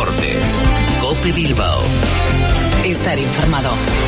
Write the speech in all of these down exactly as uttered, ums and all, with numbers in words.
deportes. COPE Bilbao. Estar informado.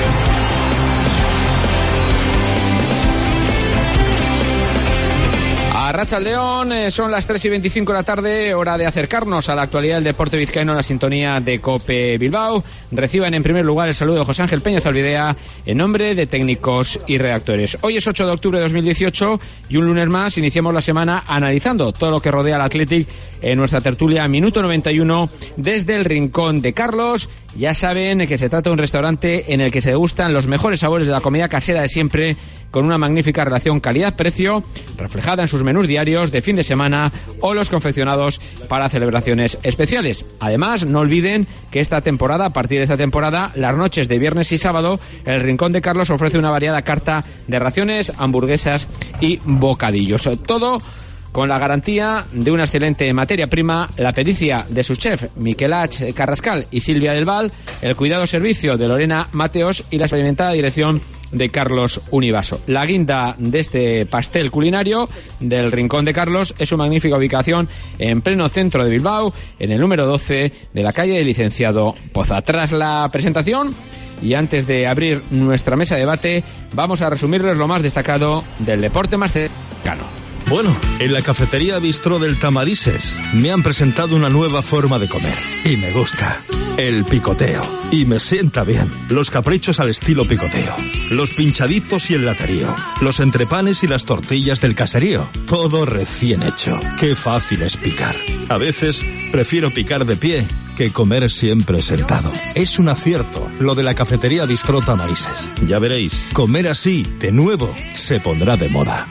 Arratsaldeon, eh, son las tres y veinticinco de la tarde, hora de acercarnos a la actualidad del deporte vizcaíno en la sintonía de COPE Bilbao. Reciban en primer lugar el saludo de José Ángel Peña Zalbidea en nombre de técnicos y redactores. Hoy es ocho de octubre de dos mil dieciocho y un lunes más iniciamos la semana analizando todo lo que rodea al Athletic en nuestra tertulia Minuto noventa y uno desde el Rincón de Carlos. Ya saben que se trata de un restaurante en el que se degustan los mejores sabores de la comida casera de siempre, con una magnífica relación calidad-precio reflejada en sus menús diarios de fin de semana o los confeccionados para celebraciones especiales. Además, no olviden que esta temporada, a partir de esta temporada, las noches de viernes y sábado, el Rincón de Carlos ofrece una variada carta de raciones, hamburguesas y bocadillos. Todo con la garantía de una excelente materia prima, la pericia de sus chefs Miquel H. Carrascal y Silvia del Val, el cuidado servicio de Lorena Mateos y la experimentada dirección de Carlos Univaso. La guinda de este pastel culinario del Rincón de Carlos es su magnífica ubicación en pleno centro de Bilbao, en el número doce de la calle del Licenciado Poza. Tras la presentación y antes de abrir nuestra mesa de debate, vamos a resumirles lo más destacado del deporte más cercano. Bueno, en la cafetería Bistró del Tamarises me han presentado una nueva forma de comer y me gusta. El picoteo. Y me sienta bien. Los caprichos al estilo picoteo. Los pinchaditos y el laterío. Los entrepanes y las tortillas del caserío. Todo recién hecho. Qué fácil es picar. A veces prefiero picar de pie que comer siempre sentado. Es un acierto lo de la cafetería Bistró Tamarises. Ya veréis, comer así, de nuevo, se pondrá de moda.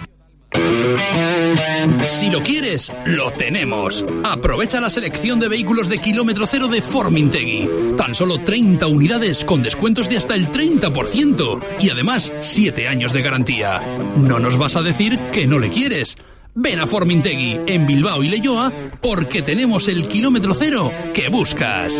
Si lo quieres, lo tenemos. Aprovecha la selección de vehículos de kilómetro cero de Formintegui. Tan solo treinta unidades con descuentos de hasta el treinta por ciento. Y además, siete años de garantía. No nos vas a decir que no le quieres. Ven a Formintegui, en Bilbao y Leioa, porque tenemos el kilómetro cero que buscas.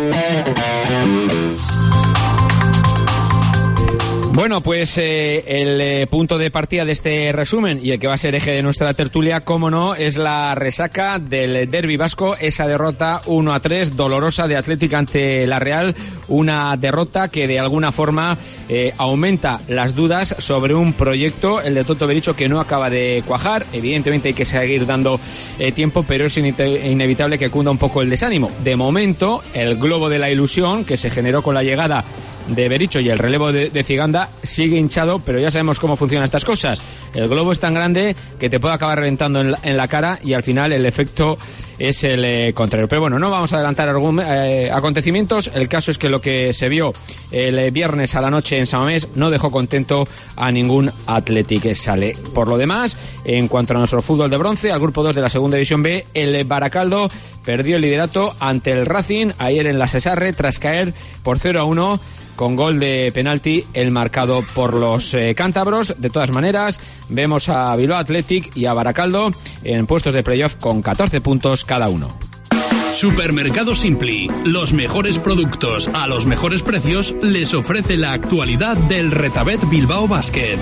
Bueno, pues eh, el eh, punto de partida de este resumen y el que va a ser eje de nuestra tertulia, cómo no, es la resaca del derbi vasco, esa derrota uno a tres dolorosa de Athletic ante la Real, una derrota que de alguna forma eh, aumenta las dudas sobre un proyecto, el de Toto Bericho, que no acaba de cuajar. Evidentemente hay que seguir dando eh, tiempo, pero es inevitable que cunda un poco el desánimo. De momento, el globo de la ilusión que se generó con la llegada de Bericho y el relevo de, de Ziganda sigue hinchado, pero ya sabemos cómo funcionan estas cosas. El globo es tan grande que te puede acabar reventando en la, en la cara y al final el efecto es el eh, contrario. Pero bueno, no vamos a adelantar algún, eh, acontecimientos. El caso es que lo que se vio el eh, viernes a la noche en San Mamés no dejó contento a ningún Athletic Sale. Por lo demás, en cuanto a nuestro fútbol de bronce, al grupo dos de la segunda división B, el Baracaldo perdió el liderato ante el Racing ayer en la Sesarre tras caer por cero a uno con gol de penalti el marcado por los eh, cántabros. De todas maneras, vemos a Bilbao Athletic y a Baracaldo en puestos de playoff con catorce puntos cada uno. Supermercado Simpli, los mejores productos a los mejores precios, les ofrece la actualidad del Retabet Bilbao Basket.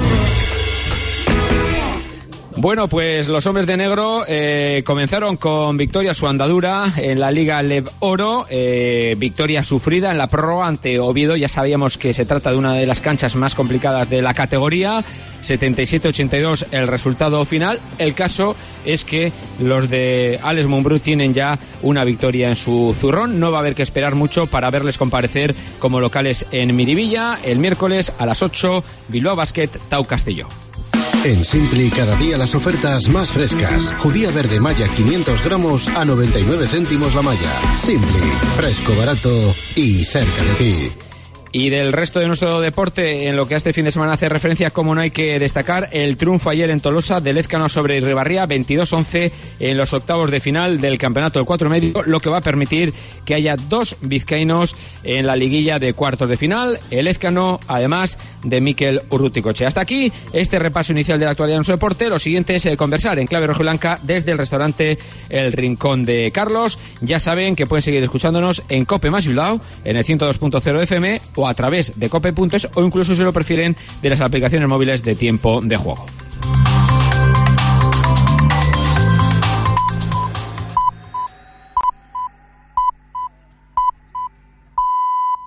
Bueno, pues los hombres de negro eh, comenzaron con victoria su andadura en la Liga Lev Oro, eh, victoria sufrida en la prórroga ante Oviedo. Ya sabíamos que se trata de una de las canchas más complicadas de la categoría, setenta y siete a ochenta y dos el resultado final. El caso es que los de Alex Mumbrú tienen ya una victoria en su zurrón. No va a haber que esperar mucho para verles comparecer como locales en Miribilla el miércoles a las ocho, Bilbao Basket, Tau Castelló. En Simpli, cada día las ofertas más frescas. Judía verde malla quinientos gramos a noventa y nueve céntimos la malla. Simpli, fresco, barato y cerca de ti. Y del resto de nuestro deporte, en lo que a este fin de semana hace referencia, como no hay que destacar el triunfo ayer en Tolosa del Lézcano sobre Ribarría, veintidós once en los octavos de final del campeonato del cuatro medio, lo que va a permitir que haya dos vizcaínos en la liguilla de cuartos de final, el Lézcano, además de Mikel Urruticoche. Hasta aquí este repaso inicial de la actualidad de nuestro deporte. Lo siguiente es eh, conversar en clave rojiblanca desde el restaurante El Rincón de Carlos. Ya saben que pueden seguir escuchándonos en COPE más Bilbao, en el ciento dos punto cero F M o a través de cope punto es o incluso, si lo prefieren, de las aplicaciones móviles de tiempo de juego.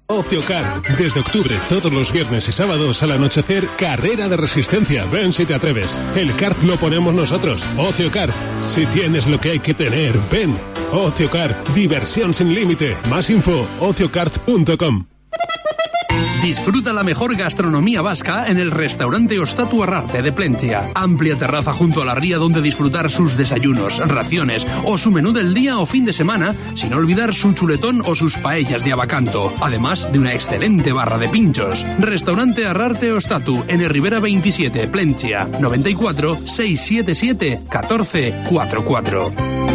OcioCar. Desde octubre, todos los viernes y sábados al anochecer, carrera de resistencia. Ven si te atreves. El kart lo ponemos nosotros. OcioCar. Si tienes lo que hay que tener, ven. OcioCar. Diversión sin límite. Más info, ociocart punto com. Disfruta la mejor gastronomía vasca en el restaurante Ostatu Arrarte de Plentzia. Amplia terraza junto a la ría donde disfrutar sus desayunos, raciones o su menú del día o fin de semana, sin olvidar su chuletón o sus paellas de abacanto, además de una excelente barra de pinchos. Restaurante Arrarte Ostatu en el Rivera veintisiete, Plentzia, noventa y cuatro, seiscientos setenta y siete, catorce cuarenta y cuatro.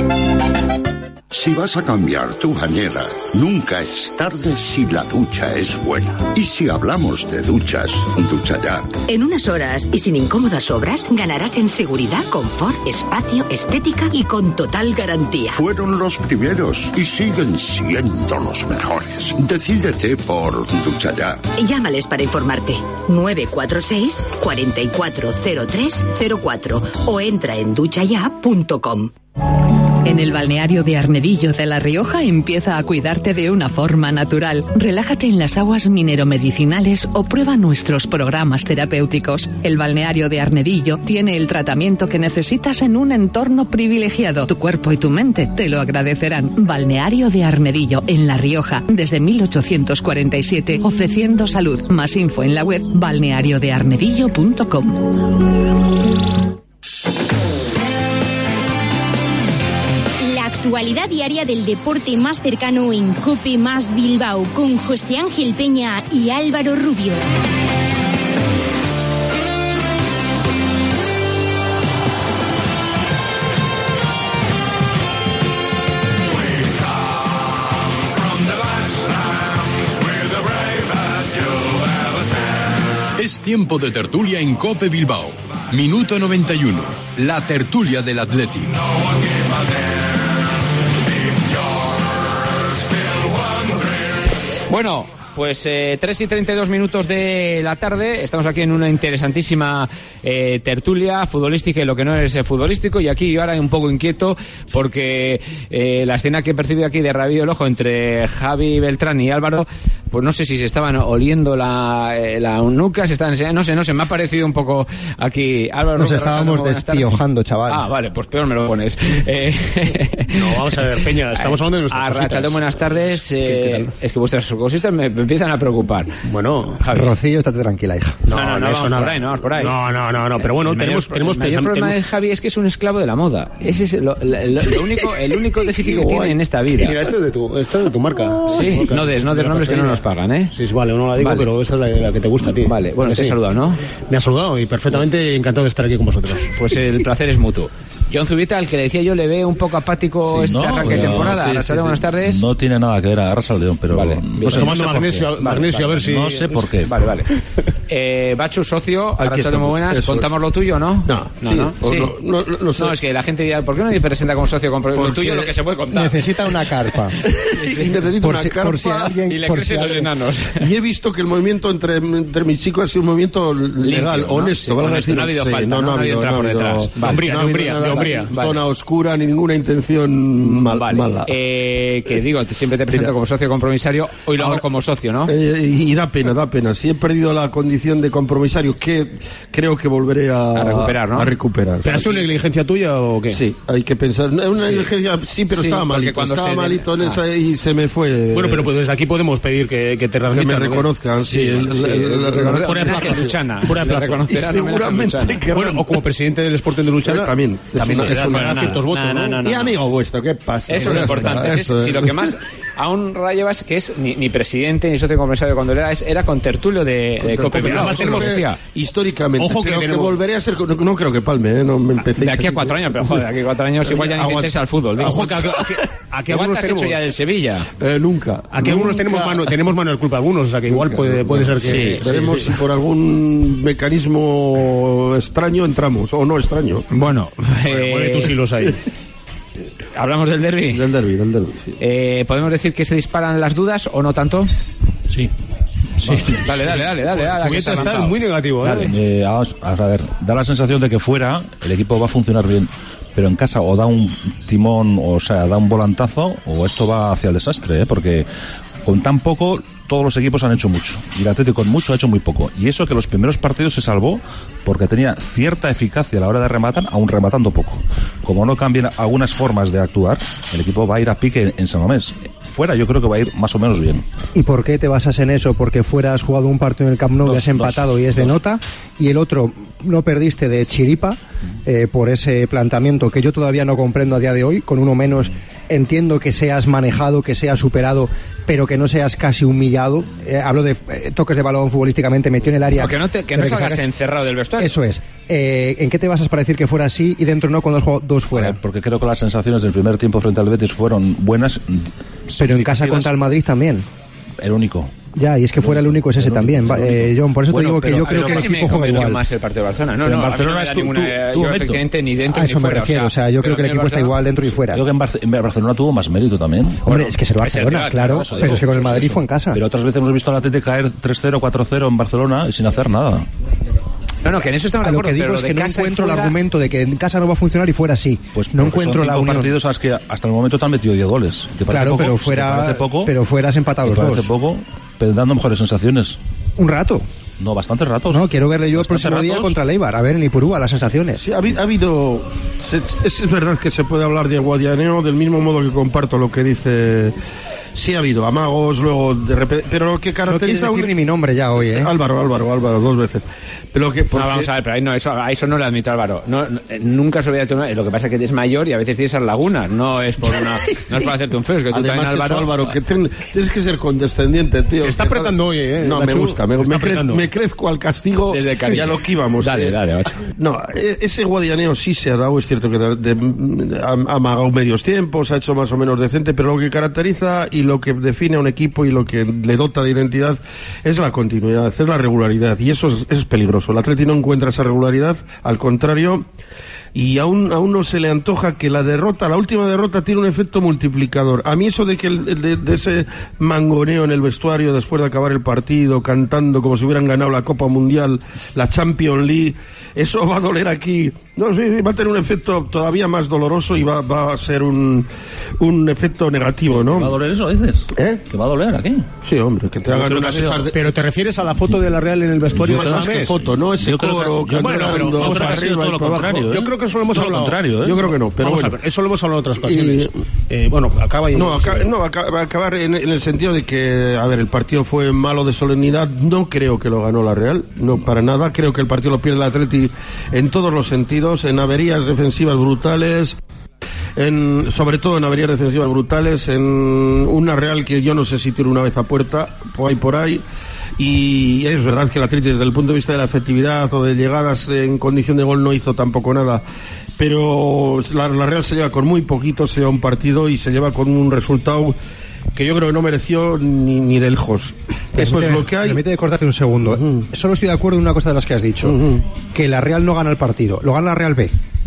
Si vas a cambiar tu bañera, nunca es tarde si la ducha es buena. Y si hablamos de duchas, Ducha Ya. En unas horas y sin incómodas obras, ganarás en seguridad, confort, espacio, estética y con total garantía. Fueron los primeros y siguen siendo los mejores. Decídete por Ducha Ya. Llámales para informarte. nueve cuatro seis, cuatro cuatro cero tres cero cuatro o entra en ducha ya punto com. En el balneario de Arnevillo de La Rioja empieza a cuidarte de una forma natural. Relájate en las aguas mineromedicinales o prueba nuestros programas terapéuticos. El balneario de Arnevillo tiene el tratamiento que necesitas en un entorno privilegiado. Tu cuerpo y tu mente te lo agradecerán. Balneario de Arnevillo en La Rioja desde mil ochocientos cuarenta y siete, ofreciendo salud. Más info en la web balneario de arnevillo punto com. Actualidad diaria del deporte más cercano en COPE más Bilbao con José Ángel Peña y Álvaro Rubio. Es tiempo de tertulia en COPE Bilbao. Minuto noventa y uno. La tertulia del Athletic. Bueno, pues eh, tres y treinta y dos minutos de la tarde, estamos aquí en una interesantísima eh, tertulia futbolística y lo que no es eh, futbolístico, y aquí yo ahora un poco inquieto porque eh, la escena que he percibido aquí de rabillo el ojo entre Javi Beltrán y Álvaro, pues no sé si se estaban oliendo la, eh, la nuca, se estaban enseñando, no sé, no sé, me ha parecido un poco aquí Álvaro. Nos estábamos despiojando, chaval. Ah, vale, pues peor me lo pones. Eh, no, vamos a ver, Peña, estamos hablando de nuestras cositas. Arrachalón, buenas tardes. Eh, es que vuestras cositas me, me empiezan a preocupar. Bueno, Javi. Rocío, estate tranquila, hija. No, no, no, no vamos nada. por ahí, no vamos por ahí. No, no, no, no, pero bueno, el tenemos, mayor, tenemos el mayor problema tenemos... de Javi es que es un esclavo de la moda. Ese es lo, lo, lo único, el único déficit que tiene en esta vida. Mira, esto es de tu, esto es de tu marca. Sí, marca. no des, no des nombres que no nos pagan, ¿eh? Sí, vale, no la digo, vale. Pero esa es la, la que te gusta a ti. Vale, bueno, te he saludado, ¿no? Me has saludado y perfectamente encantado de estar aquí con vosotros. Pues el placer es mutuo. John Zubita, al que le decía yo, le ve un poco apático sí, este no, arranque de temporada. Sí, sí, sí. Buenas tardes. No tiene nada que ver a Arrasa León, pero vale. no sé, no sé magnesio, vale, magnesio vale, a ver si... No sé por qué. Vale, vale. Eh, Bachu, socio, Arrasa muy buenas. Eso ¿Contamos es. lo tuyo o no? No, no, sí, ¿no? Sí. No, no, no, no, sé. no, es que la gente dirá, ¿por qué no te presenta como socio? Con lo tuyo lo que se puede contar. Necesita una carpa. sí, sí. Necesita por una si, carpa. Por si alguien, y le por crecen si los enanos. Y he visto que el movimiento entre, entre mis chicos ha sido un movimiento legal, limpio, ¿no? honesto. Sí, honesto. No ha habido falta, no, no, no ha habido entrar por detrás. Hombría, de hombría, de hombría. Zona oscura, ni ninguna intención mal, vale. mala. Eh, que digo, siempre te presento Mira. como socio compromisario, hoy lo hago Ahora, como socio, ¿no? Eh, y da pena, da pena. Si he perdido la condición de compromisario, que creo que volveré a, a recuperar, ¿no? A recuperar. ¿Pero es una negligencia tuya o qué? Sí, hay que pensar. Es una sí. negligencia, sí, pero sí, estaba malito. Cuando estaba malito en esa ah. y se me fue. Bueno, pero pues desde aquí podemos pedir que, que te que me reconozcan, sí. Fuera de plazo, Luchana. Fuera de plazo. Seguramente que bueno, o como presidente del Sporting de Luchana. También. También es una ciertos votos, ¿no? Y amigo vuestro, ¿qué pasa? Eso es lo importante. Es, si lo que más aún rayaba es que es ni, ni presidente ni socio compromisario cuando era, es, era con tertulio de, de Cope Bilbao. Además tenemos históricamente. Ojo que, que volveré a ser. No, no creo que palme, ¿eh? No me empecé. De aquí a cuatro años, pero joder, de aquí a cuatro años igual ya ni metes al fútbol. Digo. Ojo que aquí algunos te has hecho ya del Sevilla. Eh, nunca. Aquí nunca. algunos tenemos mano, tenemos mano de culpa algunos, o sea que igual nunca, puede, puede ser que. Sí, veremos sí, sí. si por algún mecanismo extraño entramos o no extraño. Bueno, eh, mueve tus hilos ahí. ¿Hablamos del derbi? Del derbi, del derbi. Sí. Eh, ¿Podemos decir que se disparan las dudas o no tanto? Sí. Sí. Dale, dale, dale, dale. dale Juguete está muy negativo, ¿eh? eh vamos, a ver, da la sensación de que fuera el equipo va a funcionar bien, pero en casa o da un timón, o sea, da un volantazo, o esto va hacia el desastre, ¿eh? Porque con tan poco todos los equipos han hecho mucho. Y el Atlético con mucho ha hecho muy poco. Y eso que los primeros partidos se salvó porque tenía cierta eficacia a la hora de rematar, aún rematando poco. Como no cambien algunas formas de actuar, el equipo va a ir a pique en San Mamés. Fuera yo creo que va a ir más o menos bien. ¿Y por qué te basas en eso? Porque fuera has jugado un partido en el Camp Nou Dos, y has empatado dos, y es de dos. nota, y el otro no perdiste de chiripa eh, por ese planteamiento que yo todavía no comprendo a día de hoy. Con uno menos entiendo que seas manejado, que seas superado, pero que no seas casi humillado. Eh, hablo de eh, toques de balón futbolísticamente, metió en el área. Porque no te, que no pero salgas saques- encerrado del vestuario. Eso es. Eh, ¿En qué te basas para decir que fuera así y dentro no cuando has jugado dos fuera? A ver, porque creo que las sensaciones del primer tiempo frente al Betis fueron buenas. Pero en casa contra el Madrid también. El único. Ya, y es que fuera el único es ese también, va- eh, John, por eso Bueno, te digo que pero- yo creo pero que el Casi me equipo juega convenció igual. más el partido de Barcelona. No, Pero en no, Barcelona a mí no me es da tu- ninguna, tu- yo tu momento. efectivamente ni dentro A ni eso me fuera. refiero, o sea, yo creo que el equipo está igual dentro y fuera. Creo que en, Barce- en Barcelona tuvo más mérito también. Hombre, es que es el es el Barcelona, rival, claro, Eso pero digo, es que con el eso, Madrid eso. fue en casa. Pero otras veces hemos visto al Atlético caer tres cero, cuatro cero en Barcelona y sin hacer nada. No, no, que en eso estamos A de lo acuerdo. que digo pero es de que no casa y encuentro el fuera- argumento de que en casa no va a funcionar y fuera sí. Pues no porque encuentro son la cinco unión. partidos a los que hasta el momento te han metido diez goles. ¿Te parece Claro, poco? pero Sí, fuera, ¿te parece poco? pero fuera has empatado ¿Te los parece dos. poco? Pero dando mejores sensaciones. Un rato. No, bastantes ratos. No, quiero verle yo el Bastantes próximo día ratos. contra el Eibar, a ver en Ipurúa las sensaciones. Sí, ha, habi- ha habido. se- es, es verdad que se puede hablar de guadianeo del mismo modo que comparto lo que dice. Sí, ha habido amagos, luego de repente. Pero lo que No quieres caracteriza. decir un- ni mi nombre ya hoy, ¿eh? Álvaro, Álvaro, Álvaro, dos veces. Pero lo que. No, porque- vamos a ver, pero ahí no, eso, a eso no le admito a Álvaro. No, no, eh, nunca se veía tú. Lo que pasa es que eres mayor y a veces tienes esas lagunas. No es por una, no es para hacerte un feo, es que tú Además, también, eso, Álvaro. Álvaro, que ten- tienes que ser condescendiente, tío. Está Que- apretando hoy, ¿eh? No, me Nacho, gusta. Me, está me, crez- apretando. me crezco al castigo Desde el cariño. y a lo que íbamos. Dale, eh. dale, macho. No, e- ese guadianeo sí se ha dado. Es cierto que de- de- ha, ha amagado medios tiempos, ha hecho más o menos decente, pero lo que caracteriza y lo que define a un equipo y lo que le dota de identidad es la continuidad, es la regularidad. Y eso es, eso es peligroso. El Atleti no encuentra esa regularidad, al contrario. Y aún, aún no se le antoja que la derrota, la última derrota, tiene un efecto multiplicador. A mí eso de que el, de, de ese mangoneo en el vestuario después de acabar el partido, cantando como si hubieran ganado la Copa Mundial, la Champions League, eso va a doler aquí. No, sí, sí, va a tener un efecto todavía más doloroso y va, va a ser un, un efecto negativo, ¿no? ¿Va a doler eso, dices? ¿Eh? ¿Que va a doler aquí? Sí, hombre, que te hagan creo una que de ha sido- esas de- Pero te refieres a la foto de la Real en el vestuario No de es más que Mamés? foto, no ese Yo creo que- coro yo- bueno, cantando pero vamos para a ver si arriba todo y lo para abajo. contrario, ¿eh? Yo creo que eso lo hemos Todo lo hablado. contrario, ¿eh? Yo creo que no, pero Vamos bueno. a ver, eso lo hemos hablado en otras ocasiones. Y- Eh, bueno, acaba y... No, aca- no, aca- va a acabar en, en el sentido de que, a ver, el partido fue malo de solemnidad. No creo que lo ganó la Real, no para nada. Creo que el partido lo pierde el Atleti en todos los sentidos, en averías defensivas brutales. En, sobre todo en averías defensivas brutales, en una Real que yo no sé si tira una vez a puerta, por ahí por ahí, y es verdad que el Atleti desde el punto de vista de la efectividad o de llegadas en condición de gol no hizo tampoco nada, pero la, la Real se lleva con muy poquito, se lleva un partido y se lleva con un resultado que yo creo que no mereció ni, ni de lejos. Eso es lo que hay. Permíteme cortarte un segundo. Uh-huh. Solo estoy de acuerdo en una cosa de las que has dicho. Uh-huh. Que la Real no gana el partido, lo gana la Real B.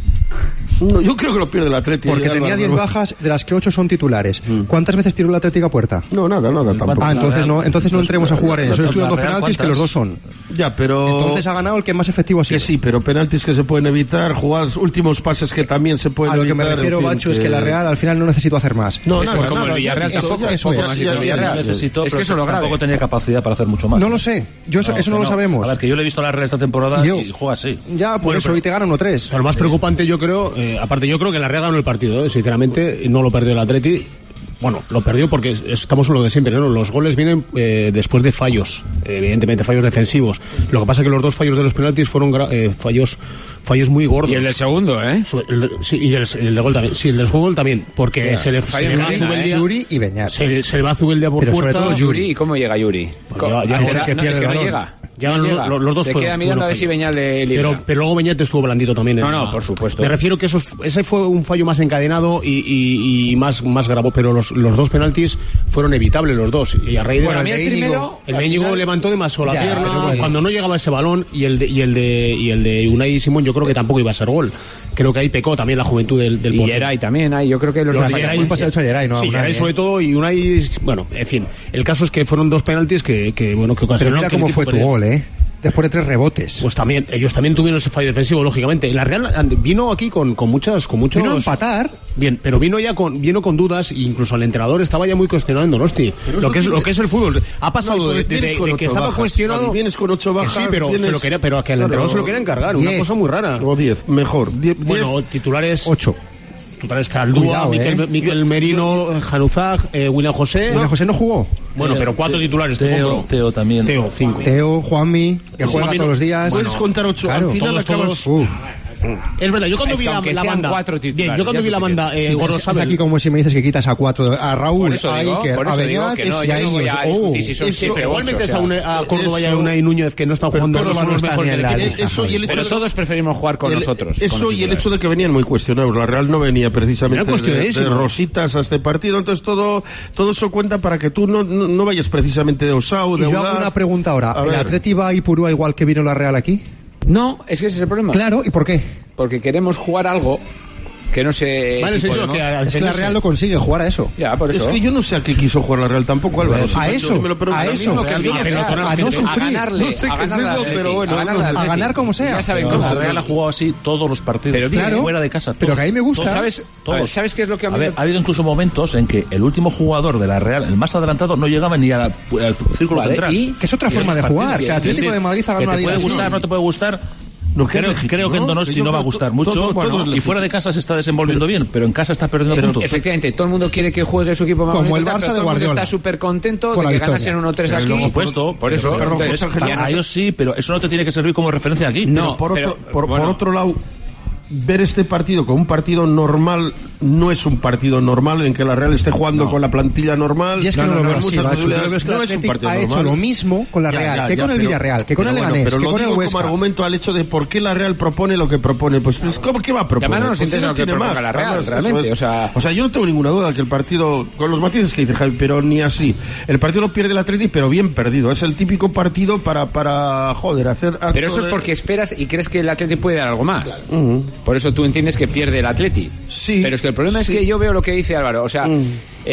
No, yo creo que lo pierde el Atleti. Porque Ya, tenía Álvaro, diez no. bajas, de las que ocho son titulares. ¿Cuántas veces tiró el Atlético a puerta? No, nada, nada, tampoco. Ah, entonces no, entonces no entremos a jugar en eso. Yo estoy ¿La dando Real penaltis que cuántas? los dos son. Ya, pero... Entonces ha ganado el que más efectivo ha sido. Que sí, pero penaltis que se pueden evitar, jugadas, últimos pases que también se pueden A lo que evitar. me refiero, en fin, Bacho, es que la Real al final no necesitó hacer más. No, Eso nada, como nada, el Villarreal ya, tampoco, eso, poco ya, más ya, hizo el ya, Villarreal. ya, Necesitó, Es que pero eso es lo grave. tampoco tenía capacidad para hacer mucho más. No lo sé. Yo eso no, eso no que lo sabemos. A ver, que yo le he visto la Real esta temporada Yo. y juega así. Ya, por Bueno, eso pero- hoy te ganan uno tres. O sea, lo más preocupante yo creo, eh, aparte yo creo que la Real ganó el partido, eh, sinceramente, no lo perdió el Atleti. Bueno, lo perdió porque es- estamos en lo de siempre, ¿no? Los goles vienen eh, después de fallos, eh, evidentemente fallos defensivos. Lo que pasa es que los dos fallos de los penaltis fueron gra- eh, fallos fallos muy gordos. Y el del segundo, ¿eh? Su- el- sí, y el, el de gol también. Sí, el del gol también, porque Ya, se le, fallo se le va a en Medina, Zubeldia- ¿eh? Yuri y Beñat. se, se le va a Zubeldia por Pero sobre fuerza. todo Yuri, ¿y cómo llega Yuri? Pues ya- ya Ah, es el no, que no, pierde es que el no balón. llega. Llegan No los- llega. los- los dos Se fueron- queda mirando a ver fueron si Beñat le libra. Pero, pero luego Beñat estuvo blandito también. en No, no, la- por supuesto. Me refiero que esos, ese fue un fallo más encadenado y, y, y más, más grave, pero los, los dos penaltis fueron evitables los dos. Y a raíz de Bueno, eso- a mí el de Íñigo- primero... el al de Íñigo final- levantó demasiado la Ya, pierna eso bueno. cuando no llegaba ese balón y el de, y el de y el de Unai Simón yo creo que tampoco iba a ser gol. Creo que ahí pecó también la juventud del, del Y portero. Geray también, hay, yo creo que los Los dos de fallan. Geray- culpa se ha hecho a Geray, no a Sí, Unai, Geray ¿eh? sobre todo y Unai, bueno, en fin, el caso es que fueron dos penaltis que, que bueno, que Pero ocasionaron mira que el cómo equipo fue tu perdiera. gol, ¿eh? después de tres rebotes. Pues también, ellos también tuvieron ese fallo defensivo, lógicamente. La Real vino aquí con, con muchas, con muchos. Vino a empatar. Bien, pero vino ya con, vino con dudas, e incluso el entrenador estaba ya muy cuestionado en Donosti. Lo que es, lo que es el fútbol. Ha pasado no, de, de, de, de que estaba bajas, cuestionado. Vienes con ocho bajas. Que sí, pero, vienes, se lo quería, pero a que el claro, entrenador se lo quería encargar. diez, una cosa muy rara. O diez, mejor. diez, bueno, diez, titulares. ocho. Titulares Caldúa, Miquel, eh. Miquel Merino, Januzaj, eh, William José. William José no jugó. Bueno, pero cuatro titulares. Teo, Teo también. Teo, cinco. Teo, Juanmi, que juega todos los días. Puedes bueno, contar ocho. Claro, al final todos, acabas. Todos, uh. Es verdad, yo cuando es vi la, la banda. Bien, yo cuando vi la banda. Eh, sí, Gordo es aquí como si me dices que quitas a cuatro. A Raúl, a Iker, a Beñat y a Íñigo. Igual metes a, a Córdoba y a Unai Núñez que no están jugando todos los mejores en la lista. Pero todos preferimos jugar con nosotros. Eso y el hecho de que venían muy cuestionados. La Real no venía precisamente de, de rositas a este partido. Entonces todo todo eso cuenta para que tú no, no, no vayas precisamente de osado, de Y yo hago una pregunta ahora. ¿El Atleti va a Ipurúa igual que vino la Real aquí? No, es que ese es el problema. Claro, ¿y por qué? Porque queremos jugar algo que no se... Vale, si señor, que es que la Real lo consigue, jugar a eso. Ya, por eso. Es que yo no sé a qué quiso jugar la Real tampoco, Álvaro. A eso, a eso. A no sufrir. No sé qué es eso, pero bueno. A ganar como sea. Ya saben cómo. La Real ha jugado así todos los partidos. Pero claro, fuera de casa. Pero que a mí me gusta. ¿Sabes? ¿Sabes qué es lo que a mí me... Ha habido incluso momentos en que el último jugador de la Real, el más adelantado, no llegaba ni al círculo central. Y que es otra forma de jugar. Que Atlético de Madrid ha ganado. Te puede gustar, no te puede gustar. No, creo, legítimo, creo que en Donosti no va a gustar mucho todo, todo bueno, y fuera de casa se está desenvolviendo pero, bien, pero en casa está perdiendo pero, puntos. Efectivamente, todo el mundo quiere que juegue su equipo más como bonito, el Barça pero de Guardiola. Todo el mundo está súper contento de que ganasen uno tres aquí. Por supuesto, por eso. Pero, pero, entonces, a, a ellos sí, pero eso no te tiene que servir como referencia aquí. No, por, pero, otro, por, bueno. por otro lado, ver este partido como un partido normal no es un partido normal en que la Real esté jugando no. con la plantilla normal. Y es que no, no, no lo veo así, muchas Bacho, posibilidades. No es un partido ha normal. hecho lo mismo con la Real, ya, ya, que ya, con el pero, Villarreal, que con el Leganés, bueno, que con el Huesca. Como argumento al hecho de por qué la Real propone lo que propone. Pues, pues ¿cómo qué va a proponer? No nos pues interesa no lo que tiene más. La Real, además, realmente. Es, o, sea... o sea, yo no tengo ninguna duda que el partido, con los matices que dice Javi, pero ni así. El partido lo pierde el Atleti, pero bien perdido. Es el típico partido para, para joder, hacer... Pero eso es porque esperas y crees que el Atleti puede dar algo más. Uh-huh. Por eso tú entiendes que pierde el Atleti. Sí. Pero es que el problema sí. es que yo veo lo que dice Álvaro. O sea, mm.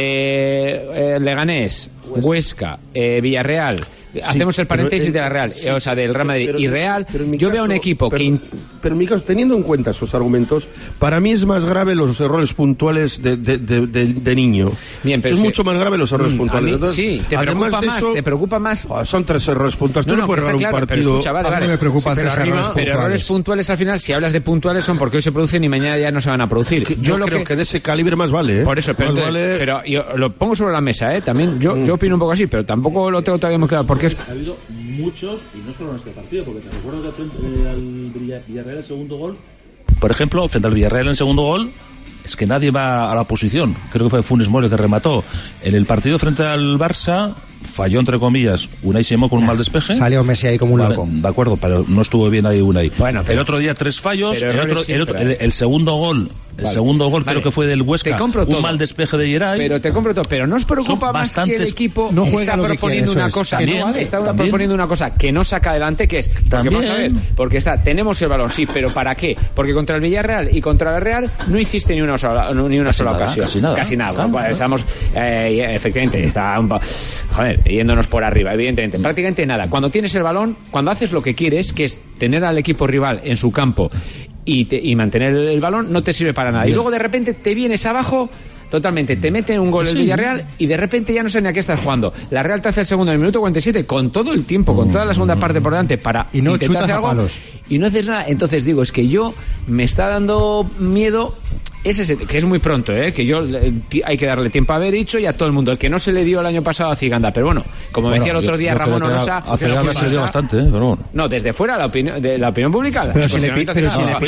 eh, eh, Leganés, Huesca, eh, Villarreal. Sí, hacemos el paréntesis es, de la Real, sí, o sea, del Real Madrid pero, y Real. Yo caso, veo un equipo pero, que. In... Pero en mi caso, teniendo en cuenta esos argumentos, para mí es más grave los errores puntuales de, de, de, de, de niño. Bien, pero es, es mucho que, más grave los errores mmm, puntuales. Mí, Entonces, sí, te preocupa más. Eso, te preocupa más. Oh, son tres errores puntuales. No, Tú no, no puedes ganar claro, un partido. Pero escucha, vale, a vale. mí me preocupan sí, tres pero, errores pero errores puntuales al final, si hablas de puntuales, son porque hoy se producen y mañana ya no se van a producir. Que, yo, yo creo que... que de ese calibre más vale. ¿eh? Por eso, pero, entonces, vale... pero yo lo pongo sobre la mesa, ¿eh? También yo, mm. yo opino un poco así, pero tampoco lo tengo todavía muy claro. Porque es. Ha habido muchos, y no solo en este partido, porque te recuerdo que frente al Villarreal el segundo gol, por ejemplo, frente al Villarreal en el segundo gol, es que nadie va a la posición. Creo que fue Funes Mori que remató. En el partido frente al Barça falló, entre comillas, Unai Simón con un mal despeje. Salió Messi ahí como un vale, loco. De acuerdo, pero no estuvo bien ahí Unai. Bueno, pero, el otro día tres fallos, el, otro, el, otro, el, el segundo gol, el vale. segundo gol vale. creo que fue del Huesca, te compro un todo. mal despeje de Geray. Pero te compro todo, pero no os preocupa más que el equipo no juega está proponiendo quiere, una es. cosa, también, no, está también. proponiendo una cosa que no saca adelante, que es, porque también. vamos a ver, porque está, tenemos el balón, sí, pero ¿para qué? Porque contra el Villarreal y contra el Real no hiciste ni una sola, ni una sola nada, ocasión, casi nada, casi nada. Claro, bueno, claro. Estamos, eh, efectivamente, está un, joder, yéndonos por arriba, evidentemente, mm. prácticamente nada. Cuando tienes el balón, cuando haces lo que quieres, que es tener al equipo rival en su campo y, te, y mantener el, el balón, no te sirve para nada. Bien. Y luego de repente te vienes abajo. Totalmente, te mete un gol sí. el Villarreal y de repente ya no sé ni a qué estás jugando. La Real te hace el segundo en el minuto cuarenta y siete con todo el tiempo, con toda la segunda parte por delante para y no intentar hacer algo palos. Y no haces nada. Entonces digo, es que yo me está dando miedo ese, que es muy pronto, ¿eh? Que yo hay que darle tiempo a haber dicho y a todo el mundo. El que no se le dio el año pasado a Ciganda, pero bueno, como bueno, decía el otro día yo, yo Ramón Orosa, a Ciganda se le dio bastante, ¿eh? Pero bueno. No, desde fuera la opinión de la opinión pública. Pero si le pero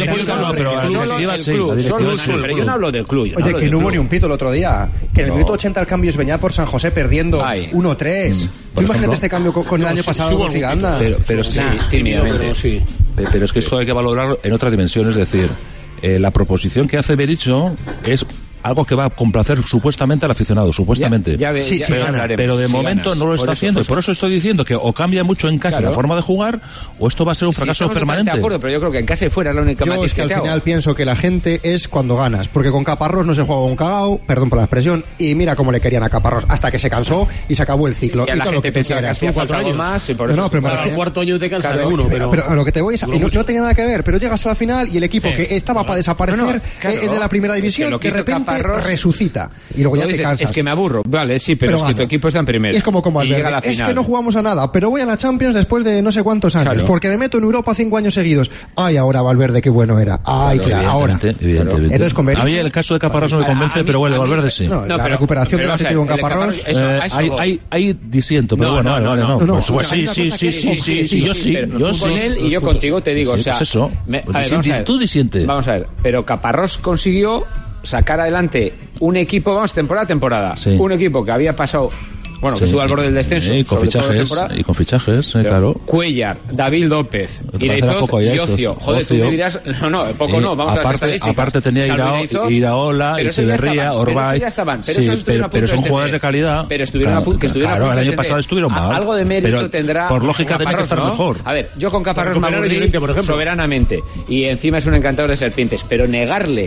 yo no hablo del club. Oye, que no hubo ni un pito el otro día. Que en el minuto ochenta el cambio es Beñat por San José perdiendo Ay. uno tres. Mm, Tú imagínate este cambio con, con el año sí, pasado sí, con Ciganda. Pero, pero sí, nah, tímidamente. Pero, sí. pero es que sí. esto hay que valorarlo en otra dimensión, es decir, eh, la proposición que hace Berizzo es algo que va a complacer supuestamente al aficionado, supuestamente. Ya, ya ve, sí, ya, pero, ya pero de si momento ganas. no lo está Por haciendo. eso, Por eso estoy diciendo que o cambia mucho en casa claro. la forma de jugar, o esto va a ser un fracaso sí, permanente. De acuerdo, pero yo creo que en casa y fuera es la única Yo matiz es que, que al te hago. final pienso que la gente es cuando ganas, porque con Caparrós no se juega un cagao, perdón por la expresión, y mira cómo le querían a Caparrós hasta que se cansó y se acabó el ciclo. Y a y la todo gente lo que tú pensaba que quieras. hacía falta algo más y por No, eso no, pero me Para el refiero- cuarto año te cansa Claro, de uno, pero... pero a lo que te voy es, y no, no tenía nada que ver, pero llegas a la final y el equipo Sí. que estaba para desaparecer No, no, claro. eh, de la primera división, Es que lo que de hizo repente Caparrós- resucita y luego ya Lo te dices, cansas. es que me aburro. Vale, sí, pero, Pero es que gana. tu equipo está en primera. Y es como como y llega a la Valverde, es final. que no jugamos a nada, pero voy a la Champions después de no sé cuántos años, Claro. porque me meto en Europa cinco años seguidos. Ay, ahora Valverde, qué bueno era. Ay, Claro, claro, ahora. evidentemente, evidentemente. Entonces, con Berizzo- A mí el caso de Caparrós no me A- a convence, mí- pero bueno, a mí- Valverde sí. No, No, la pero- recuperación pero, de la o sea, City con el de Caparrós. Caparrós- eso- Eh, a eso hay, voy. hay, hay disiento, pero No, bueno, no, vale, no, vale, no. no. No, no, Pues, pues, hay sí, una sí, cosa sí, que sí, es sí, sí, objetivo. yo sí, Pero yo tú sí. con él y yo contigo te digo, Sí, o sea, es eso. me- Pues a ver, disiente- vamos a ver. tú disiente. Vamos a ver, pero Caparrós consiguió sacar adelante un equipo, vamos, temporada a temporada, Sí. un equipo que había pasado, bueno, que Sí. estuvo al borde del descenso, Y con sobre todo esta fichajes, temporada. y con fichajes, eh, Pero claro. Cuellar, David López, Te parecerá Iraizoz poco y ya esto. Ocio. Joder, tú Ocio. me dirás, no, no, poco Eh, no, vamos a las aparte, estadísticas. aparte tenía Salvo Irao- Iraizoz, Iraola, pero eso ya Echeverría, estaban, pero eso Orbaiz. ya estaban, pero Sí, esos estuvieron pero- a punto pero son de jugadores de descender. calidad. Pero estuvieron a Claro, punto, que estuvieron claro, a punto el de año pasado descender. estuvieron A- mal. Algo de mérito Pero tendrá por lógica tenía que Caparrós, estar ¿no? mejor. A ver, yo con Caparrós me Recuperar a aburrí Llorente, por ejemplo. soberanamente y encima es un encantador de serpientes, pero negarle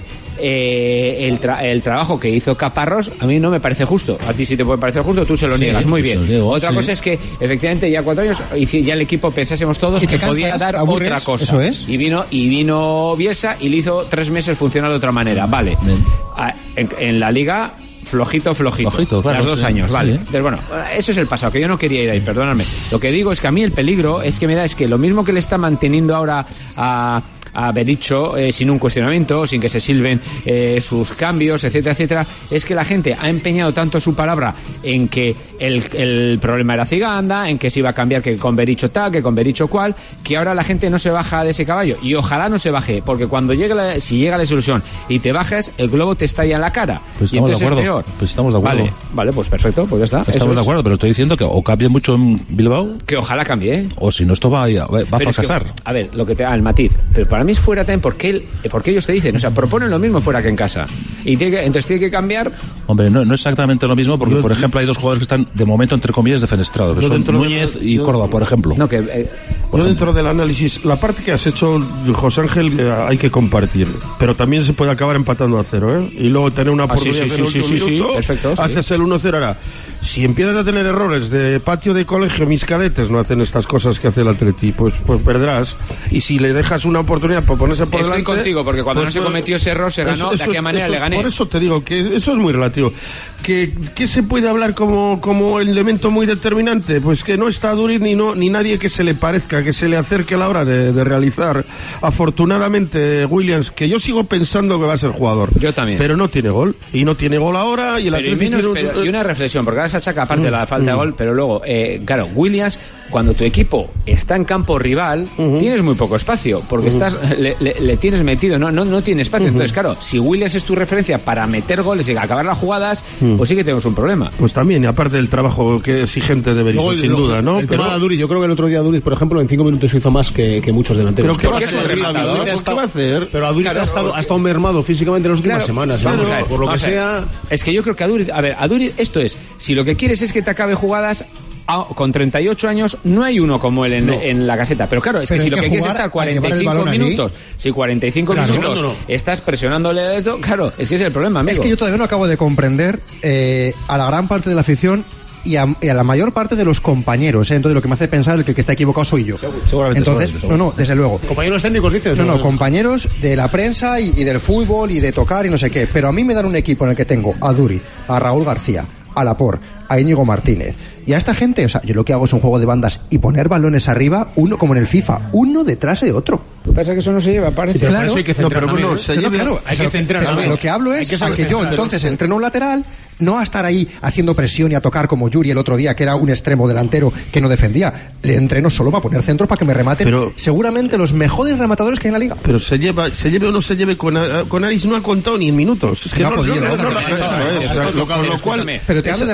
eh, el, tra- el trabajo que hizo Caparrós a mí no me parece justo. A ti sí te puede parecer justo, tú se lo Sí, niegas, muy se bien. lo niego, Otra sí. cosa es que efectivamente ya cuatro años y si ya el equipo pensásemos todos Y te que podía cansas, dar te aburres, otra cosa. eso es. Y vino y vino Bielsa y le hizo tres meses funcionar de otra manera. Vale. Bien. Ah, En, en la liga flojito, flojito. Flojito, claro, Los dos sí, años, sí. vale. Entonces, bueno, eso es el pasado, que yo no quería ir ahí, perdóname. Lo que digo es que a mí el peligro es que me da es que lo mismo que le está manteniendo ahora a a Berizzo eh, sin un cuestionamiento, sin que se silben eh, sus cambios, etcétera, etcétera, es que la gente ha empeñado tanto su palabra en que el, el problema era Ciganda, en que se iba a cambiar que con Berizzo tal, que con Berizzo cual, que ahora la gente no se baja de ese caballo. Y ojalá no se baje, porque cuando llegue la, si llega la solución y te bajas, el globo te estalla en la cara. Pues y estamos de entonces acuerdo. es peor. Pues estamos de acuerdo. Vale, vale, pues perfecto, pues ya está. Eso Estamos de es. acuerdo, pero estoy diciendo que o cambie mucho en Bilbao, Que ojalá cambie, ¿eh? o si no esto va, a- va a Pero es que, fracasar. a ver, lo que te da el matiz. Pero para mí es fuera también porque él, porque ellos te dicen, o sea, proponen lo mismo fuera que en casa. Y tiene que, entonces tiene que cambiar. Hombre, no, no es exactamente lo mismo, porque, Yo- por ejemplo, hay dos jugadores que están, de momento, entre comillas, defenestrados. que Yo son dentro de- Núñez y yo- Córdoba, por ejemplo. No, que. eh, Yo dentro del análisis, la parte que has hecho, José Ángel, eh, hay que compartir. Pero también se puede acabar empatando a cero, ¿eh? Y luego tener una Ah, sí, oportunidad sí, en el sí, último sí, sí, minuto, perfecto, sí. haces el uno cero. Ahora, si empiezas a tener errores de patio de colegio, mis cadetes no hacen estas cosas que hace el Atleti, pues, pues perderás. Y si le dejas una oportunidad para ponerse por Estoy delante... contigo, porque cuando pues, no se cometió ese error, se ganó, de aquella manera eso le es- gané. Por eso te digo que eso es muy relativo. ¿Qué, qué se puede hablar como, como elemento muy determinante? Pues que no está Duriz ni, no, ni nadie que se le parezca, que se le acerque a la hora de, de realizar. Afortunadamente, Williams, que yo sigo pensando que va a ser jugador. Yo también. Pero no tiene gol. Y no tiene gol ahora. Y el Pero y, Atleti menos, tiene un- pero- y una reflexión, porque ahora se achaca aparte de la falta de mm. gol, pero luego, eh, claro, Williams, cuando tu equipo está en campo rival, tienes muy poco espacio, porque estás le, le- le tienes metido, no, no, no tiene espacio. Entonces, claro, si Williams es tu referencia para meter goles y acabar las jugadas, pues sí que tenemos un problema. Pues también, y aparte del trabajo que exigente de Berizzo, Luego, sin lo- duda, ¿no? El Pero, tema de Duriz, yo creo que el otro día Duriz, por ejemplo, en cinco minutos hizo más que, que muchos delanteros. ¿Pero qué va a Porque hacer? Duriz ¿Qué ha va a estado- hacer? Pero a Duriz Claro, ha, estado, ha estado mermado físicamente en las últimas Claro, semanas. vamos Vamos, a ver, por lo que vamos a ver. sea... Es que yo creo que a Duriz, a ver, a Duriz, esto es, si lo que quieres es que te acabe jugadas, ah, con treinta y ocho años no hay uno como él en, No. en la caseta. Pero claro, es Pero que si hay lo que que quieres es jugar estar a cuarenta llevar y el cinco balón allí. minutos, si cuarenta y cinco Claro. minutos No, no, no. estás presionándole esto, claro, es que ese es el problema, amigo. Es que yo todavía no acabo de comprender eh, a la gran parte de la afición y a, y a la mayor parte de los compañeros. ¿eh? Entonces lo que me hace pensar que el que está equivocado soy yo. Seguramente, Entonces, seguramente, no, no, desde luego. Compañeros técnicos, dices. No, no, compañeros de la prensa y, y del fútbol y de tocar y no sé qué. Pero a mí me dan un equipo en el que tengo a Duri, a Raúl García, a Laporte, a Íñigo Martínez y a esta gente. O sea, yo lo que hago es un juego de bandas y poner balones arriba, uno como en el FIFA, uno detrás de otro. ¿Tú piensas que eso no se lleva? Parece. pero claro. para eso hay que No, centrar pero también, bueno, ¿eh? se No, lleve- claro, hay eso- que centrar pero también. lo que hablo Hay es que a saber que yo centrar. entonces entreno un lateral, no a estar ahí haciendo presión y a tocar como Yuri el otro día, que era un extremo delantero que no defendía. Le entreno solo para poner centros para que me rematen. Pero- seguramente los mejores rematadores que hay en la liga. Pero se lleva, se lleve o no se lleve con, a- con Aris no ha contado ni en minutos. Es que No no, ha podido, no, no, no, no, no, no, eso no, es, no, o sea, no, lo- con lo cual, escúchame. Pero te hablo del año Pero pasado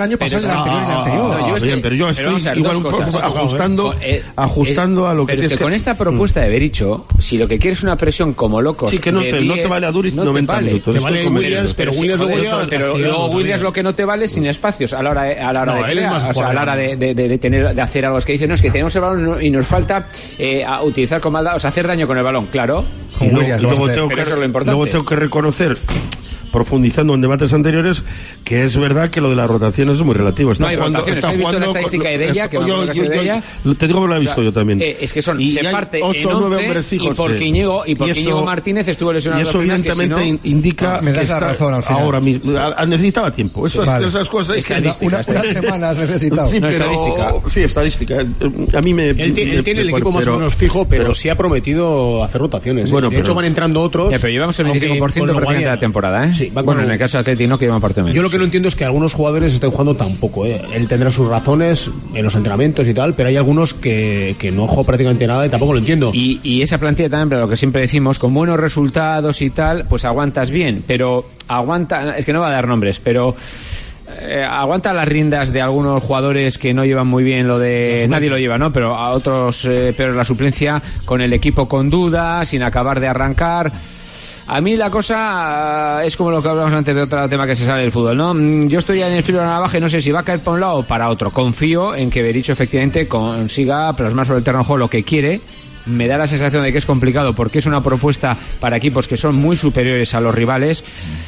el anterior y el anterior. No, yo estoy, bien, pero yo estoy pero ver, igual un poco cosas. ajustando, Con, eh, ajustando eh, a lo que pero es que, que con esta propuesta de Bericho, si lo que quieres es una presión como locos. Sí, que no te, diez, no te vale a Duriz no noventa vale. minutos. Te vale Williams, pero Williams sí, luego joder, ya pero luego Williams lo que no te vale es sin espacios a la hora de, a la hora No, de él es crear, más o sea, a la hora de, de, de, de tener de hacer algo. Es que dicen, no, es que tenemos el balón y nos falta eh, a utilizar con maldad, o sea, hacer daño con el balón, claro. Y luego, y luego tengo pero que, eso es lo importante. luego tengo que reconocer, profundizando en debates anteriores, que es verdad que lo de las rotaciones es muy relativo. Está no hay jugando, rotaciones. está He visto la jugando estadística con, de ella, que yo, me yo, acuerdo yo, de ella. Te digo que lo he visto O sea, yo también. Eh, es que son, y se hay parte ocho en o nueve once, hombres fijos. y porque sí. Íñigo, y porque eso, Íñigo Martínez estuvo lesionado. Y eso evidentemente si no, indica me das que la está razón al final. Ahora mismo. A, a, necesitaba tiempo. Esas, vale. esas cosas. Estadística, una, unas semanas necesitado. Sí, no, pero, estadística. Sí, estadística. A mí me. Él, él me, tiene el me, equipo pero, más o menos fijo, pero, pero sí ha prometido hacer rotaciones. Bueno, ¿eh? De pero, hecho, van entrando otros. Ya, pero llevamos el veinticinco por ciento prácticamente de la temporada, ¿eh? Sí, va bueno, con, en el caso de Atleti no, que llevan parte menos. Yo lo que no entiendo es que algunos jugadores estén jugando tan poco, ¿eh? Él tendrá sus razones en los entrenamientos y tal, pero hay algunos que, que no juegan prácticamente nada y tampoco lo entiendo. Y, y esa plantilla también, lo que siempre decimos, con buenos resultados y tal, pues aguantas bien, pero aguanta, es que no va a dar nombres, pero eh, aguanta las riendas de algunos jugadores que no llevan muy bien lo de... Nadie lo lleva, ¿no? Pero a otros eh, peor la suplencia, con el equipo con dudas, sin acabar de arrancar. A mí la cosa es como lo que hablamos antes de otro tema que se sale del fútbol, ¿no? Yo estoy en el filo de la navaja y no sé si va a caer para un lado o para otro. Confío en que Berizzo efectivamente consiga plasmar sobre el terreno de juego lo que quiere. Me da la sensación de que es complicado porque es una propuesta para equipos que son muy superiores a los rivales.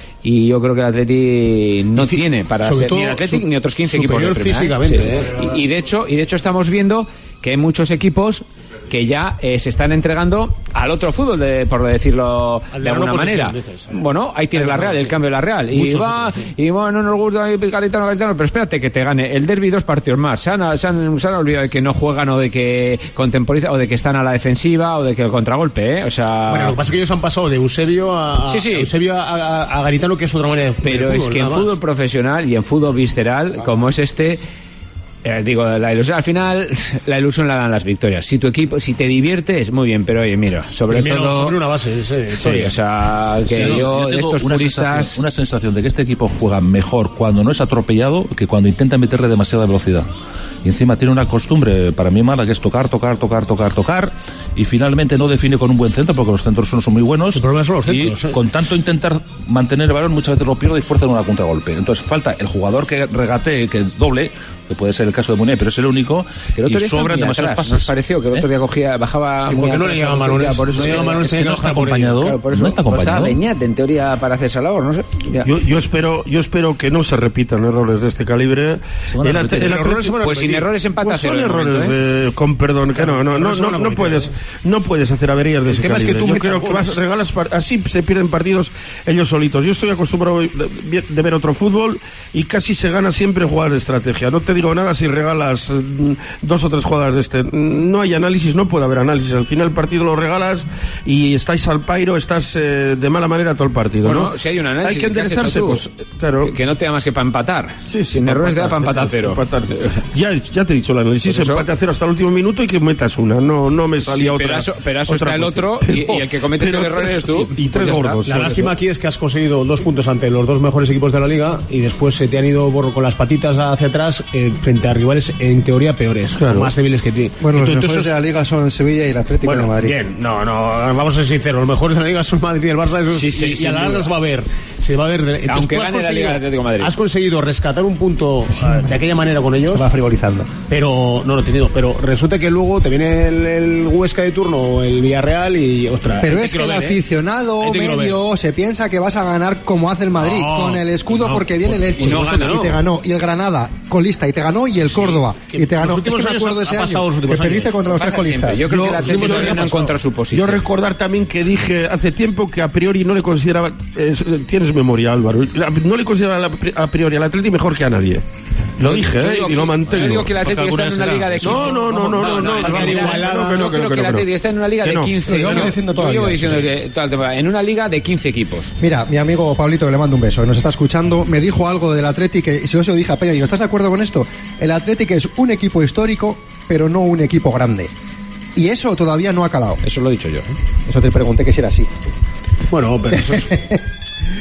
Y yo creo que el Atleti no fi- tiene para ser ni el Atleti ni otros quince equipos de primera, físicamente, ¿eh? Sí. ¿eh? Y, y de hecho y de hecho estamos viendo que hay muchos equipos que ya eh, se están entregando al otro fútbol, de, por decirlo Al de de alguna una manera. posesión, dices. Bueno, ahí tienes la Real, el cambio de la Real. Y Muchos va, otros, sí. y bueno, no nos gusta el Garitano, Garitano, pero espérate que te gane el derbi dos partidos más. Se han, se, han, se han olvidado de que no juegan o de que contemporizan o de que están a la defensiva o de que el contragolpe, ¿eh? O sea... Bueno, lo que pasa es que ellos han pasado de Eusebio a, Sí, sí. a Eusebio a, a, a Garitano, que es otra manera de Pero de es fútbol, que en nada más. fútbol profesional y en fútbol visceral, como es este, eh, digo, la ilusión, al final, la ilusión la dan las victorias. Si tu equipo, si te diviertes, muy bien, pero oye, mira, sobre Primero, todo... sobre una base, ese, Sí, historia. o sea, que Sí, no, yo, de tengo estos una puristas... sensación, una sensación de que este equipo juega mejor cuando no es atropellado que cuando intenta meterle demasiada velocidad. Y encima tiene una costumbre para mí mala, que es tocar, tocar, tocar, tocar, tocar, y finalmente no define con un buen centro, porque los centros no son muy buenos. El problema son los y centros, ¿eh? con tanto intentar mantener el balón, muchas veces lo pierde y fuerza en una contragolpe. Entonces falta el jugador que regatee, que doble, que puede ser el caso de Munier, pero es el único, Que el otro y día sobran estaba muy demasiados atrás, pases. nos pareció que el otro ¿Eh? día cogía, bajaba... ¿Y por muy qué no le atrás, llegan al balones? otro día, por eso No es llegan que- balones, es que que no no está está por acompañado. Claro, por eso, No está pues estaba acompañado. Beñat, en teoría, para hacer esa labor, no sé. Ya. Yo, yo espero yo espero que no se repitan errores de este calibre. Se van a El repetir. Ate- el Pero Atleti- errores se van a Pues sin repetir. errores empata Pues cero son de momento, errores ¿eh? de, con perdón, que no, no, no, no, no puedes, no puedes hacer averías de ese tema es que calibre. tú Yo metas creo que goles. vas, regalas, par- así se pierden partidos ellos solitos. Yo estoy acostumbrado de, de ver otro fútbol y casi se gana siempre jugar de estrategia. No te digo nada si regalas mm, dos o tres jugadas de este. No hay análisis, no puede haber análisis. Al final el partido lo regalas y estáis al pairo, estás eh, de mala manera todo el partido, Bueno, ¿no? si hay un análisis, hay que ¿qué has enderezarse, hecho tú? pues claro. Que, que no te da más que para empatar. Sí, sí, sin para errores te da para empatar, empatar cero. empatar. Ya, ya te he dicho el análisis, Pues eso. empate a cero hasta el último minuto y que metas una. No, no me Sí, salía otra. pero eso, pero eso otra está el cosa. otro y, y el que comete ese Pero error tres- eres tú. sí, y Pues tres ya está. gordos. La Sobre lástima eso. aquí es que has conseguido dos puntos ante los dos mejores equipos de la liga y después se te han ido por- con las patitas hacia atrás eh, frente a rivales en teoría peores, Claro. más débiles que ti. Bueno, los Entonces, mejores de la liga son el Sevilla y el Atlético bueno, de Madrid. bien, no, no, vamos a ser sinceros, los mejores de la liga son Madrid y el Barça, eso- Sí, sí, y, y sin a la larga duda. se va a ver, se va a ver. Entonces, Aunque tú has gane la Liga conseguido- del Atlético de Madrid. Has conseguido rescatar un punto eh, de aquella manera con ellos. Estaba frivolizando. Pero, no lo he tenido, pero resulta que luego te viene el, el Huesca de turno o el Villarreal y, ostras. Pero ahí te es que quiero el ver, ¿eh? aficionado Ahí te quiero ver. medio se piensa que vas a ganar como hace el Madrid, No, con el escudo no, porque viene el Elche y no gana, y no. te ganó, y el Granada colista y te ganó, y el Córdoba que y te ganó. los Es que últimos me años acuerdo de ha ese pasado año los que últimos perdiste años. contra los Pasa tres siempre. colistas. Yo creo que el Atlético Yo- no encuentra su posición. Yo recordar también que dije hace tiempo que a priori no le consideraba, eh, tienes memoria, Álvaro, no le consideraba a priori al Atleti mejor que a nadie. Lo Yo- dije, yo ¿eh? digo y que- lo mantengo. Yo digo que el Atlético Porque está en alguna una liga será. de quince. No, no, no, no, no, no, es que no, digo, no, igualada, no, no, yo no, creo no, que el no, Atlético no. está en una liga Que de no. quince. Lo llevo No, diciendo toda yo la llevo vida, diciendo sí, sí. desde toda la temporada, en una liga de quince equipos. Mira, mi amigo Pablito, que le mando un beso, que nos está escuchando, me dijo algo del Atlético, y si yo se lo dije a Peña, digo, ¿estás de acuerdo con esto? El Atlético es un equipo histórico, pero no un equipo grande. Y eso todavía no ha calado. Eso lo he dicho yo. ¿eh? Eso te pregunté que si era así. Bueno, pero eso es.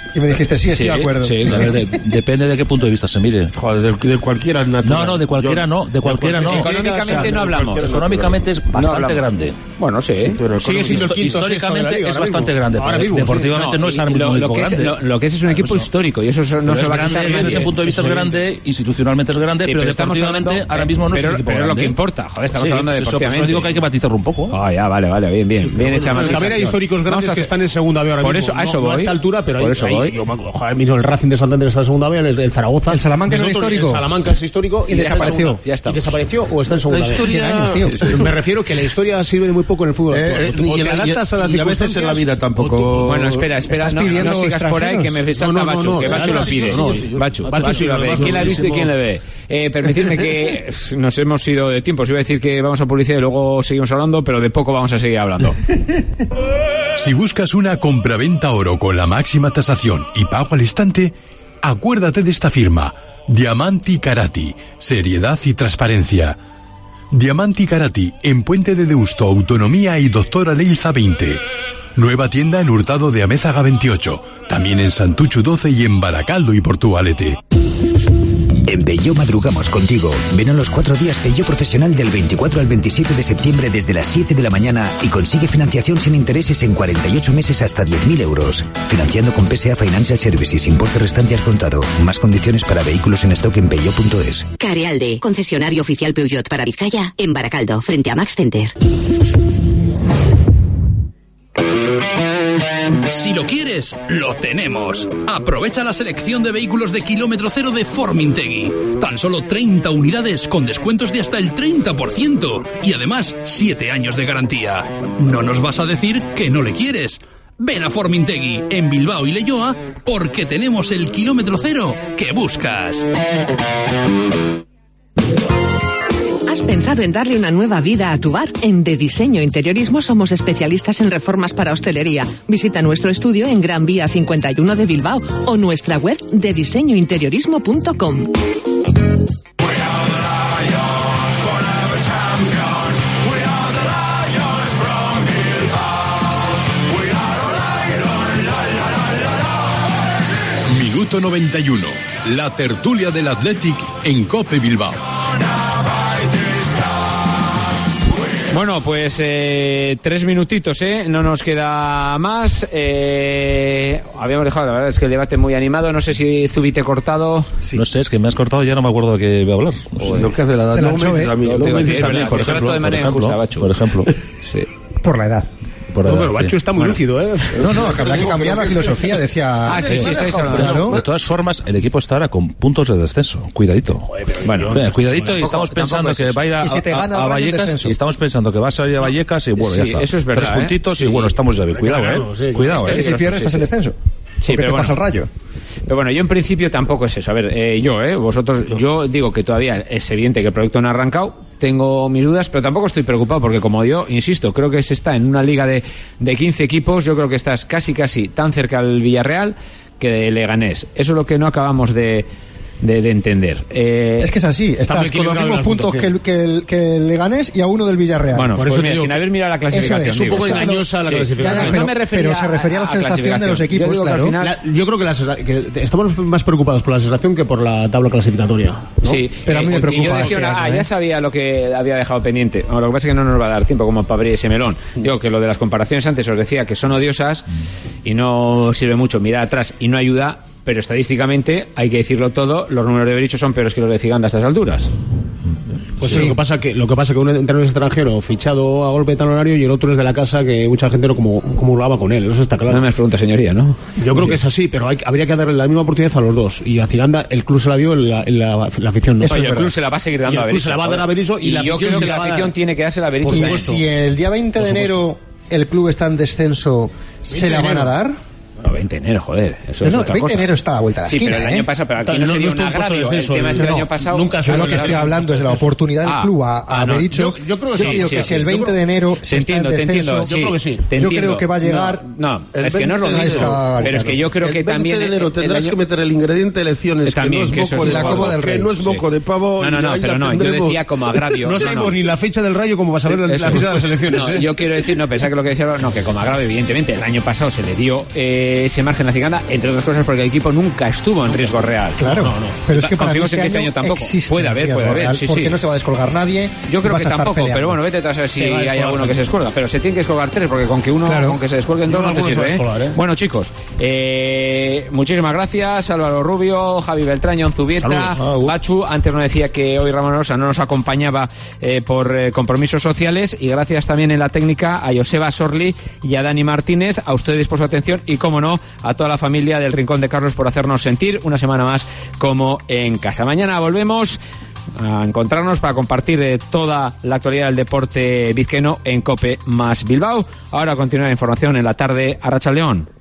Y me dijiste, sí, estoy sí, de acuerdo. Sí, a ver, de, depende de qué punto de vista se mire. Joder, de, de cualquiera natural. No, no, de cualquiera Yo, no, de cualquiera no. Económicamente no hablamos. Económicamente es bastante no grande. Bueno, sí. sí pero sigue siendo el quinto históricamente liga, es bastante mismo. grande. Mismo, deportivamente sí. no, no es ahora mismo lo, lo, que es, lo, lo que es es un equipo histórico y eso no se va a quitar. Desde ese punto de vista es grande, institucionalmente es grande, pero deportivamente ahora mismo no es un equipo grande. Pero es lo que importa. Joder, estamos hablando de deportivamente. Por eso digo que hay que matizarlo un poco. Ah, ya, vale, vale, bien, bien. Bien hecha matización. También hay históricos grandes que están en segunda B ahora mismo. Por eso, a eso voy. A esta altura, pero por eso voy. Joder, mismo el Racing de Santander está en segunda B, el Zaragoza. El Salamanca es histórico. El Salamanca es histórico y desapareció. Ya está. ¿Desapareció o está en segunda B? La historia. Me refiero que la historia sirve de muy poco en el fútbol. Y a veces en la vida tampoco. Bueno, espera, espera, no sigas por ahí que me salta Bachu, que Bachu lo pide. Bachu, Bachu lo ve. ¿Quién la ha visto y quién le ve? Eh, permitidme que nos hemos ido de tiempo. Os iba a decir que vamos a publicidad y luego seguimos hablando, pero de poco vamos a seguir hablando. Si buscas una compraventa oro con la máxima tasación y pago al instante, acuérdate de esta firma, Diamanti Karati, seriedad y transparencia. Diamanti Karati, en Puente de Deusto, Autonomía y Doctora Leilza veinte. Nueva tienda en Hurtado de Amézaga veintiocho, también en Santuchu doce y en Baracaldo y Portugalete. En Peugeot madrugamos contigo. Ven a los cuatro días Peugeot Profesional del veinticuatro al veintisiete de septiembre desde las siete de la mañana y consigue financiación sin intereses en cuarenta y ocho meses hasta diez mil euros. Financiando con P S A Financial Services, importe restante al contado. Más condiciones para vehículos en stock en Peugeot punto es. Carealde, concesionario oficial Peugeot para Vizcaya, en Baracaldo, frente a Max Center. Si lo quieres, lo tenemos. Aprovecha la selección de vehículos de kilómetro cero de Formintegui. Tan solo treinta unidades con descuentos de hasta el treinta por ciento. Y además, siete años de garantía. No nos vas a decir que no le quieres. Ven a Formintegui, en Bilbao y Leioa, porque tenemos el kilómetro cero que buscas. ¿Has pensado en darle una nueva vida a tu bar? En De Diseño Interiorismo somos especialistas en reformas para hostelería. Visita nuestro estudio en Gran Vía cincuenta y uno de Bilbao o nuestra web de diseño interiorismo punto com. Minuto noventa y uno. La tertulia del Athletic en COPE Bilbao. Bueno, pues eh, tres minutitos, ¿eh? No nos queda más. Eh, habíamos dejado, la verdad es que el debate muy animado. No sé si Zubi te he cortado. Sí. No sé, es que me has cortado y ya no me acuerdo de qué voy a hablar. No sé. Lo que hace la edad. No me dices a mí. No me dices a mí, por ejemplo. De manera injusta, Bachu. Por ejemplo. Sí. Por la edad. No, pero Bachu está muy bueno. lúcido, ¿eh? No, no, que habrá que cambiar la filosofía, decía. Ah, sí, sí, estáis hablando. De todas formas, el equipo está ahora con puntos de descenso. Cuidadito. Bueno, Mira, cuidadito, y estamos pensando que va a ir a, a, a Vallecas, y estamos pensando que va a salir a Vallecas, y bueno, sí, ya está. Eso es verdad. Tres puntitos, ¿eh? y bueno, estamos ya bien. Cuidado, ¿eh? Cuidado, ¿eh? Y si pierdes, estás en descenso. Sí, pero te bueno. pasa el Rayo. Pero bueno, yo en principio tampoco es eso. A ver, eh, yo, eh, vosotros, yo digo que todavía es evidente que el proyecto no ha arrancado. Tengo mis dudas, pero tampoco estoy preocupado porque, como yo insisto, creo que se está en una liga de, de quince equipos. Yo creo que estás casi, casi tan cerca al Villarreal que de Leganés. Eso es lo que no acabamos de, de, de entender. Eh, es que es así, estás con los mismos puntos que el, que, el, que el Leganés y a uno del Villarreal. Bueno, por pues eso mira, digo, sin haber mirado la clasificación. Es, es un poco engañosa la sí, clasificación. Ya, ya, pero, no me pero se refería a la sensación de los equipos, yo claro. Final, la, yo creo que, la, que estamos más preocupados por la sensación que por la tabla clasificatoria, ¿no? Sí, pero a mí me preocupa. Yo decía, este ah, año, ¿eh? ya sabía lo que había dejado pendiente. Bueno, lo que pasa es que no nos va a dar tiempo como para abrir ese melón. Mm. Digo que lo de las comparaciones antes os decía que son odiosas mm. y no sirve mucho mirar atrás y no ayuda. Pero estadísticamente, hay que decirlo todo, los números de Berizzo son peores que los de Ciganda a estas alturas. Pues sí. lo que pasa que lo que pasa que un entrenador es extranjero fichado a golpe de talonario y el otro es de la casa que mucha gente no como comulgaba con él, eso está claro. No me pregunta, señoría, ¿no? Yo creo que es así, pero hay, habría que darle la misma oportunidad a los dos. Y a Ciganda el club se la dio, en la, en la, la afición no. Eso Oye, el club se la va a seguir dando a Berizzo. Se la va a dar a Berizzo y, y la yo creo que la afición tiene que darse la Berizzo. Y si el día veinte de enero el club está en descenso, ¿se la van a dar? No, veinte de enero, joder. Eso no, es no, otra veinte cosa. de enero está a la vuelta de la sí, esquina. pero el ¿eh? año pasado, pero aquí no, no sería no un agravio. El tema es que el año pasado. Nunca yo lo que estoy hablando es de la oportunidad del ah, club a, a ah, no, Berizzo. Yo, yo creo que yo sí. digo sí, que sí, si el veinte creo, de enero te entiendo, te entiendo. Yo creo que sí. Yo creo que va a llegar. No, no es que no es lo mismo. Pero es que yo creo que también. El veinte de enero tendrás que meter el ingrediente elecciones. También, que no es moco de pavo. Que no es moco de pavo. No, no, no, pero no. Yo decía como agravio. No sabemos ni la fecha del Rayo como va a saber la fecha de las elecciones. Yo quiero decir, no, pensaba que lo que decía, no, que como agravio, evidentemente, el año pasado se le dio ese margen de acicanda, entre otras cosas porque el equipo nunca estuvo en riesgo real. Claro, no, no. pero es que para confiamos este en que este año año tampoco. existe Puede haber, puede haber, real, sí, porque sí. no se va a descolgar nadie. Yo creo vas que a estar tampoco, peleando. pero bueno, vete a saber si Se va a hay descolgar alguno que también. se descuelga. Pero se tiene que descolgar tres, porque con que uno, Claro. con que se descuelguen dos, Yo no te alguno se va a sirve, ¿eh? descolgar, ¿eh? Bueno, chicos, eh, muchísimas gracias, Álvaro Rubio, Javi Beltrán, John Zubieta, Pachu. Antes nos decía que hoy Ramón Rosa no nos acompañaba eh, por eh, compromisos sociales, y gracias también en la técnica a Joseba Sorli y a Dani Martínez, a ustedes por su atención y, como no, a toda la familia del Rincón de Carlos por hacernos sentir una semana más como en casa. Mañana volvemos a encontrarnos para compartir eh, toda la actualidad del deporte vizcaíno en COPE más Bilbao. Ahora continúa la información en la tarde. Arratsaldeon.